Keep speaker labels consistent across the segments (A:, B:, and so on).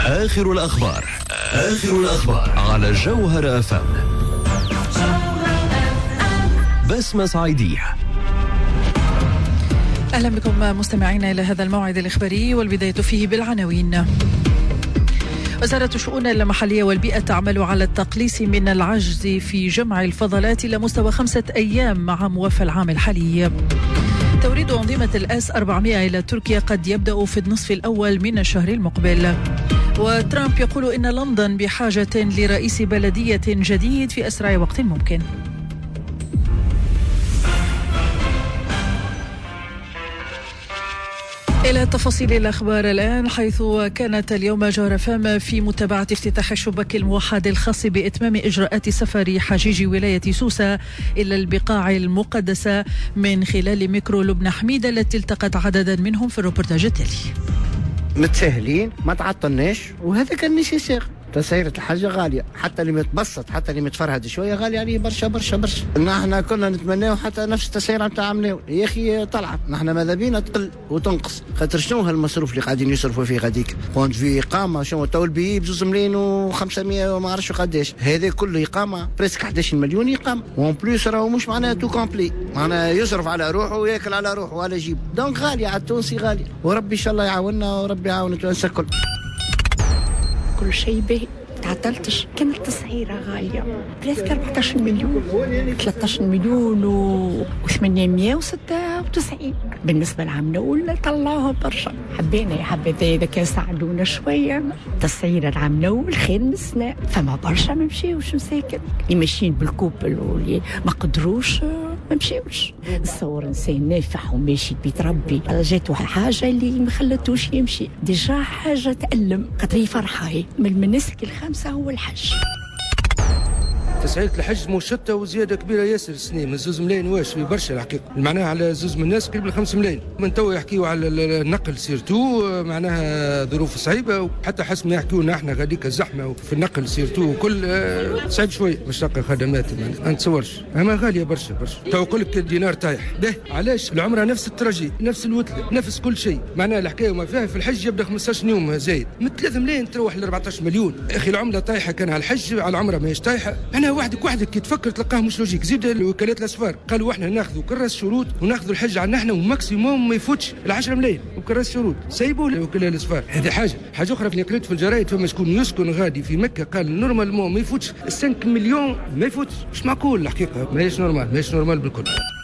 A: آخر الأخبار على جوهر FM. بسمة صعيدية.
B: أهلا بكم مستمعينا إلى هذا الموعد الإخباري، والبداية فيه بالعناوين. وزارة الشؤون المحلية والبيئة تعمل على التقليص من العجز في جمع الفضلات إلى مستوى 5 أيام مع موافى العام الحالي. توريد أنظمة الآس 400 إلى تركيا قد يبدأ في النصف الأول من الشهر المقبل. وترامب يقول إن لندن بحاجة لرئيس بلدية جديد في أسرع وقت ممكن. إلى تفاصيل الأخبار الآن، حيث كانت اليوم جوهر FM في متابعة افتتاح الشباك الموحد الخاص بإتمام إجراءات سفر حجيج ولاية سوسة إلى البقاع المقدسة من خلال ميكرو لبنى حميدة التي التقت عددا منهم في الروبورتاج التالي.
C: متساهلين، ما تعطلناش، وهذا كان نيسيسير. تسعيرة الحاجة غالية، حتى اللي متبسط، حتى اللي متفرهد شوية غالي عليه برشا برشا برشا. نحن كنا نتمناه حتى نفس التسعيرة نتاع عملناه، يا أخي طلعت. نحن ماذا بينا تقل وتنقص، خاطر شنو هالمصروف اللي قاعدين يصرفوا فيه غاديك؟ كونت في إقامة شنو تو البي ب2 ملايين و500 وما عرفش قداش، هذا كله إقامة بريسك 11 مليون إقامة، وان بليس راهو مش معناها تو كومبلي، معناها يصرف على روحه وياكل على روحه وعلى جيب، دونك غالية على التونسي غالية، وربي إن شاء الله يعاوننا وربي يعاون التوانسة الكل.
D: كل شيء باهي، تعطلتش. كانت التسعيرة غالية بريسك 14 مليون 13 مليون و896. بالنسبة للعام الأول طلعوها برشا، حبينا يا حبيبي إذا كان ساعدونا شوية. تسعيرة العام الأول خير من السنة، فما برشا ما مشيوش مساكن، اللي ماشيين بالكوبل واللي ما قدروش ما مشيوش. الصور إنسان نافح وماشي بيت ربي، جاته حاجة اللي ما خلتوش يمشي، ديجا حاجة تألم. قدري فرحة هي من المناسك الخامسة هو الحج.
E: تسعيرة الحج مشتة وزيادة كبيرة ياسر السنة، من 2 ملايين واش في برشا الحقيقة، معناها على 2 من الناس قريب 5 ملايين. من توا يحكيوا على النقل سيرتو، معناها ظروف صعيبة، وحتى حسب ما يحكيونا احنا غاديك الزحمة في النقل سيرتو وكل صعيب شوية باش تلقى خدمات، ما نتصورش، اما غالية برشا برشا. تو يقول لك الدينار طايح، ده علاش؟ العمرة نفس الترجي، نفس الوتلة، نفس كل شيء، معناها الحكاية وما فيها. في الحج يبدا 15 يوم زايد، من 3 ملايين تروح ل 14 مليون. اخي العملة طايحة، كان على الحج على العمرة ماهيش طايحة. انا وحدك كي تفكر تلقاه مش لوجيك. زيد الوكالات الاسفار قالوا احنا ناخذوا كراس شروط وناخذوا الحج عنا احنا، وماكسيموم ما يفوتش 10 ملايين وكراس شروط، سيبوا الوكلاء الاسفار. هذه حاجه اخرى اللي قريت في الجرايد، فما شكون يسكن غادي في مكه قال نورمالمون ما يفوتش 5 مليون، ما يفوتش، مش معقول الحقيقه، ماهيش نورمال بالكل.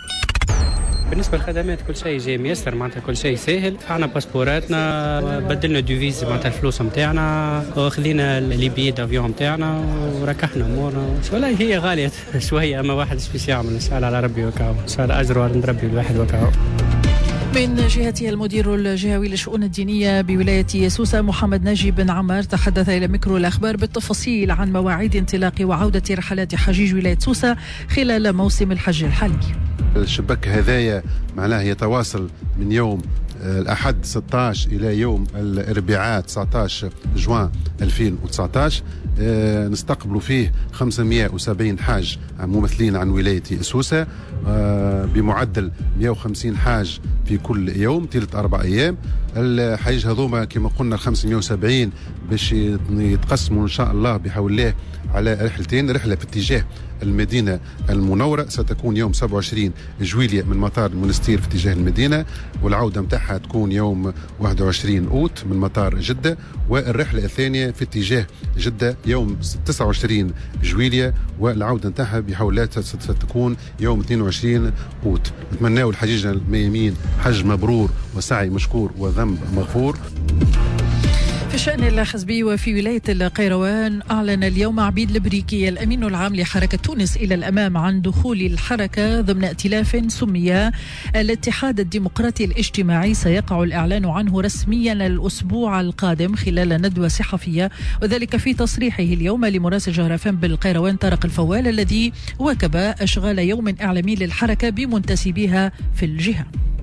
F: بالنسبه للخدمات كل شيء جاي ميسر، معناتها كل شيء سهل. عنا باسبوراتنا، بدلنا دوفيز معناتها الفلوس نتاعنا، وخذينا البي دافيون نتاعنا وركحنا امورنا. والله هي غاليه شويه، اما واحد ايش يعمل، نسال على ربي وكاو، ان شاء الله اجر عند ربي الواحد وكاو.
B: من جهته المدير الجهوي للشؤون الدينية بولاية سوسة محمد ناجي بن عمر تحدث إلى ميكرو الأخبار بالتفاصيل عن مواعيد انطلاق وعودة رحلات حجيج ولاية سوسة خلال موسم الحج الحالي.
G: الشباك هذايا معناه يتواصل من يوم الأحد 16 إلى يوم الأربعاء 19 جوان 2019. نستقبلوا فيه 570 حاج ممثلين عن ولاية سوسة، بمعدل 150 حاج في كل يوم طيلة 4 أيام. الحجيج هذوما كما قلنا 570 باش يتقسموا إن شاء الله بحول الله على رحلتين. رحلة في اتجاه المدينة المنورة ستكون يوم 27 جويلية من مطار المنستير في اتجاه المدينة، والعودة متاعها تكون يوم 21 أوت من مطار جدة. والرحلة الثانية في اتجاه جدة يوم 29 جويلية، والعودة متاعها بحول الله ستكون يوم 22 أوت. نتمنى الحجيج الميامين حج مبرور وسعي مشكور وذنب مغفور.
B: في الشأن الحزبي وفي ولاية القيروان، أعلن اليوم عبيد البريكي الأمين العام لحركة تونس إلى الأمام عن دخول الحركة ضمن ائتلاف سمي الاتحاد الديمقراطي الاجتماعي، سيقع الإعلان عنه رسميا الأسبوع القادم خلال ندوة صحفية، وذلك في تصريحه اليوم لمراسل جوهر FM بالقيروان طارق الفوال الذي واكب أشغال يوم إعلامي للحركة بمنتسبيها في الجهة.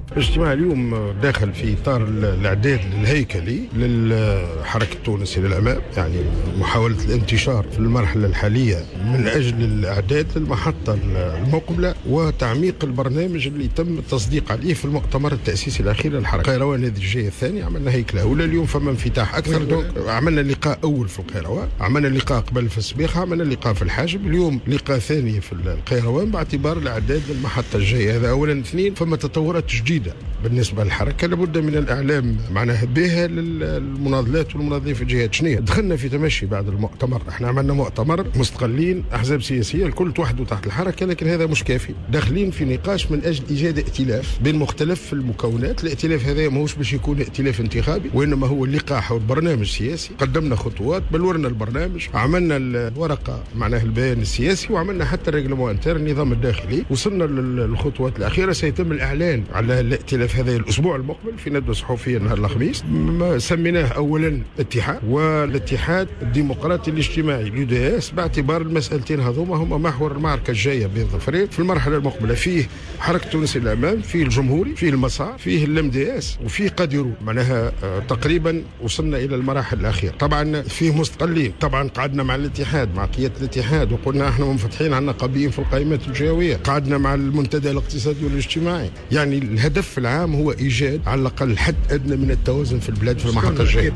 H: الاجتماع اليوم داخل في إطار الإعداد الهيكلي للحركة التونسية للأمام، يعني محاولة الانتشار في المرحلة الحالية من أجل الإعداد للمحطة المقبلة وتعميق البرنامج اللي تم التصديق عليه في المؤتمر التأسيسي الأخير للحركة. القيروان هذه الجاية الثانية عملنا هيكلة أولى، اليوم فما انفتاح أكثر. دونك عملنا لقاء أول في القيروان، عملنا لقاء قبل في السبيخة، عملنا لقاء في الحاجب، اليوم لقاء ثاني في القيروان باعتبار الإعداد للمحطة الجاية. هذا أولا. اثنين، فما تطورات جديدة بالنسبة للحركة لابد من الإعلام معناها بها للمناضلات والمناضلين في الجهات. شنو دخلنا في تمشي بعد المؤتمر، احنا عملنا مؤتمر مستقلين أحزاب سياسية الكل توحدوا تحت الحركة، لكن هذا مش كافي. داخلين في نقاش من أجل إيجاد ائتلاف بين مختلف المكونات. الائتلاف هذا ماهوش باش يكون ائتلاف انتخابي، وإنما هو اللقاح حول برنامج سياسي. قدمنا خطوات، بلورنا البرنامج، عملنا الورقة معناها البيان السياسي، وعملنا حتى الريغلمون انتر النظام الداخلي. وصلنا للخطوات الأخيرة، سيتم الإعلان على الائتلاف هذا الأسبوع المقبل في ندوة صحفية نهار الخميس. ما سميناه أولا اتحاد، والاتحاد الديمقراطي الاجتماعي اليوداس، باعتبار المسألتين هذوما هما محور المعركة الجاية بين الظفرين في المرحلة المقبلة. فيه حركة تونس الأمام، فيه الجمهوري، فيه المسار، فيه الMDS، وفيه قادرون. معناها تقريبا وصلنا إلى المراحل الأخيرة. طبعا فيه مستقلين، طبعا قعدنا مع الاتحاد، مع قيادة الاتحاد، وقلنا احنا منفتحين عنا قابلين في القائمات الجهوية. قعدنا مع المنتدى الاقتصادي والاجتماعي. يعني الهدف العام هو إيجاد على الأقل حد أدنى من التوازن في البلاد في المحطة الجاية.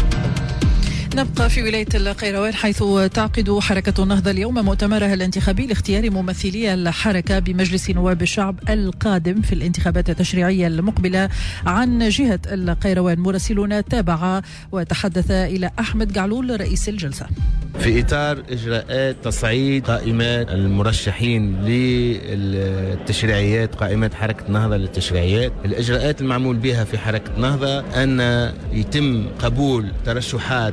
B: نبقى في ولاية القيروان، حيث تعقد حركة النهضة اليوم مؤتمرها الانتخابي لاختيار ممثلي الحركة بمجلس نواب الشعب القادم في الانتخابات التشريعية المقبلة. عن جهة القيروان مراسلنا تابع وتحدث إلى أحمد قعلول رئيس الجلسة.
I: في إطار إجراءات تصعيد قائمات المرشحين للتشريعيات، قائمات حركة النهضة للتشريعيات، الإجراءات المعمول بها في حركة النهضة أن يتم قبول ترشحات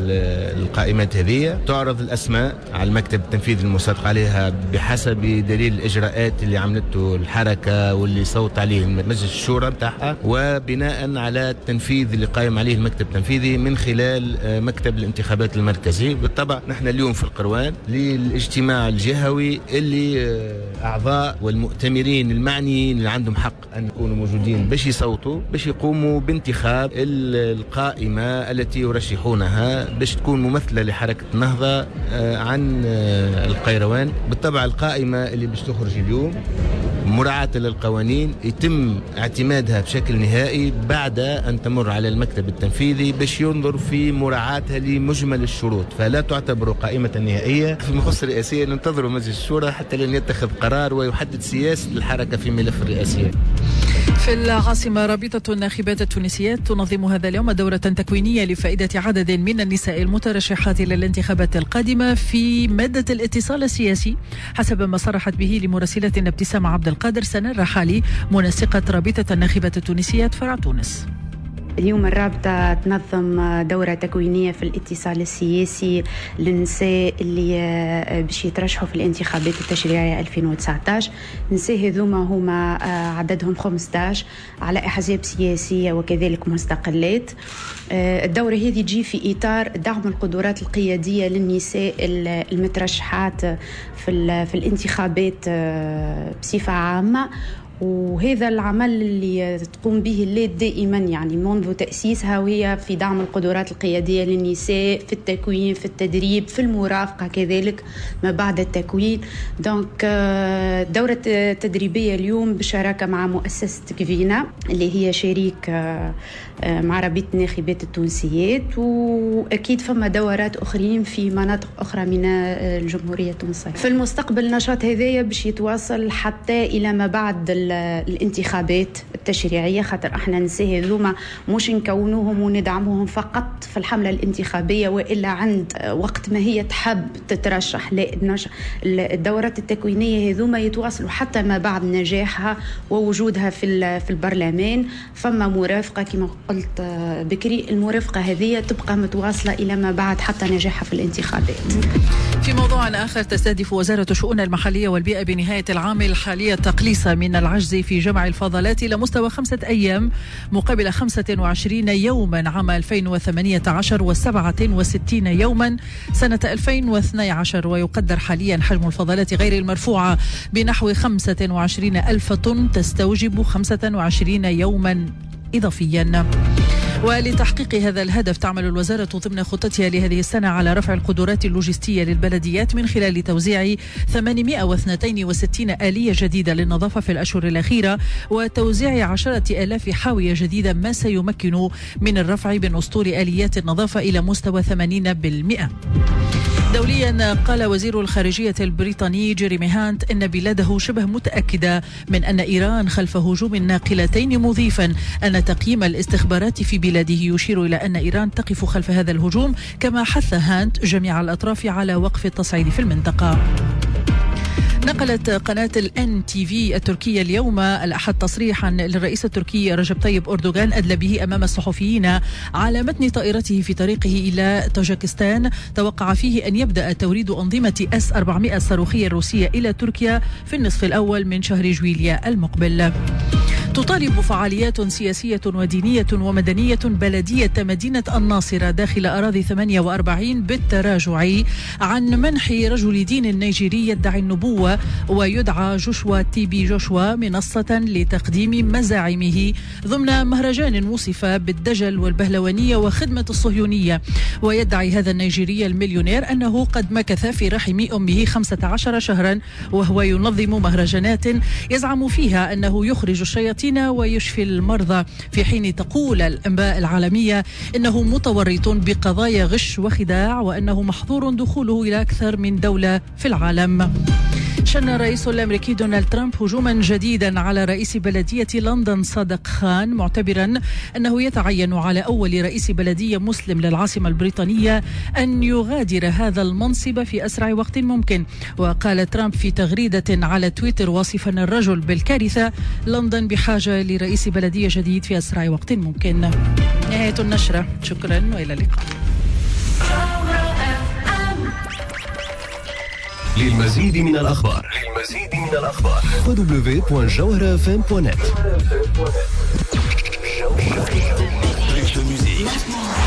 I: القائمات هذه، تعرض الأسماء على المكتب التنفيذي المصادق عليها بحسب دليل الإجراءات اللي عملته الحركة واللي صوت عليه مجلس الشورى بتاعها، وبناء على التنفيذ اللي قائم عليه المكتب التنفيذي من خلال مكتب الانتخابات المركزي. بالطبع نحن اليوم في القروان للاجتماع الجهوي اللي أعضاء والمؤتمرين المعنيين اللي عندهم حق أن يكونوا موجودين باش يصوتوا، باش يقوموا بانتخاب القائمة التي يرشحونها باش تكون ممثلة لحركة النهضة عن القيروان. بالطبع القائمة اللي باش تخرج اليوم مراعاة للقوانين يتم اعتمادها بشكل نهائي بعد أن تمر على المكتب التنفيذي باش ينظر في مراعاتها لمجمل الشروط، فلا تعتبر قائمة نهائية. في المخصص الرئاسية ننتظر مجلس الشورى حتى لن يتخذ قرار ويحدد سياسة الحركة في ملف الرئاسية.
B: في العاصمة رابطة الناخبات التونسيات تنظم هذا اليوم دورة تكوينية لفائدة عدد من النساء المترشحات للانتخابات القادمة في مادة الاتصال السياسي، حسب ما صرحت به لمراسلتنا ابتسام عبد القادر سنة الرحالي منسقة رابطة الناخبات التونسيات فرع تونس.
J: اليوم الرابطة تنظم دورة تكوينية في الاتصال السياسي للنساء اللي باش يترشحوا في الانتخابات التشريعية 2019. النساء هذوما هما عددهم 15 على أحزاب سياسية وكذلك مستقلات. الدورة هذه تجي في إطار دعم القدرات القيادية للنساء المترشحات في الانتخابات بصفة عامة، وهذا العمل اللي تقوم به الليد دائما يعني منذ تأسيسها، وهي في دعم القدرات القيادية للنساء في التكوين، في التدريب، في المرافقة كذلك ما بعد التكوين. دونك دورة تدريبية اليوم بشراكة مع مؤسسة كفينا اللي هي شريك مع رابطة الناخبات التونسيات، وأكيد فما دورات أخرين في مناطق أخرى من الجمهورية التونسية. في المستقبل النشاط هذايا باش يتواصل حتى إلى ما بعد الانتخابات التشريعية، خاطر احنا نساء هذوما مش نكونوهم وندعموهم فقط في الحملة الانتخابية وإلا عند وقت ما هي تحب تترشح. لا، الدورات التكوينية هذوما يتواصلوا حتى ما بعد نجاحها ووجودها في البرلمان. فما مرافقة كما قلت بكري، المرافقة هذه تبقى متواصلة إلى ما بعد حتى نجاحها في الانتخابات.
B: في موضوع آخر، تستهدف وزارة الشؤون المحلية والبيئة بنهاية العام الحالي التقليص من العجز في جمع الفضلات لمستوى مستوى 5 أيام مقابل 25 يوما عام 2018 و67 يوما سنة 2012. ويقدر حاليا حجم الفضلات غير المرفوعة بنحو 25 ألف طن تستوجب 25 يوما إضافيا. ولتحقيق هذا الهدف تعمل الوزارة ضمن خطتها لهذه السنة على رفع القدرات اللوجستية للبلديات من خلال توزيع 862 آلية جديدة للنظافة في الأشهر الأخيرة وتوزيع 10,000 حاوية جديدة، ما سيمكن من الرفع من أسطول آليات النظافة إلى مستوى 80%. دوليا قال وزير الخارجية البريطاني جيريمي هانت إن بلاده شبه متأكدة من أن إيران خلف هجوم الناقلتين، مضيفا أن تقييم الاستخبارات في بلاده يشير إلى أن إيران تقف خلف هذا الهجوم، كما حث هانت جميع الأطراف على وقف التصعيد في المنطقة. نقلت قناة الNTV التركية اليوم الأحد تصريحا للرئيس التركي رجب طيب أردوغان أدلى به أمام الصحفيين على متن طائرته في طريقه إلى طاجكستان، توقع فيه أن يبدأ توريد أنظمة S-400 الصاروخية الروسية إلى تركيا في النصف الأول من شهر جويليا المقبل. تطالب فعاليات سياسية ودينية ومدنية بلدية مدينة الناصرة داخل أراضي 48 بالتراجع عن منح رجل دين نيجيري يدعي النبوة ويدعى جوشوا تيبي جوشوا منصة لتقديم مزاعمه ضمن مهرجان وصف بالدجل والبهلوانية وخدمة الصهيونية. ويدعي هذا النيجيري المليونير أنه قد مكث في رحم أمه 15 شهرا وهو ينظم مهرجانات يزعم فيها أنه يخرج الشياطين ويشفي المرضى، في حين تقول الأنباء العالمية إنه متورط بقضايا غش وخداع وأنه محظور دخوله إلى أكثر من دولة في العالم. شن الرئيس الأمريكي دونالد ترامب هجوما جديدا على رئيس بلدية لندن صادق خان، معتبرا أنه يتعين على أول رئيس بلدية مسلم للعاصمة البريطانية أن يغادر هذا المنصب في أسرع وقت ممكن. وقال ترامب في تغريدة على تويتر واصفا الرجل بالكارثة: لندن بحاجة لرئيس بلدية جديد في أسرع وقت ممكن. نهاية النشرة، شكرا وإلى اللقاء.
A: للمزيد من الأخبار www.jawharafm.net.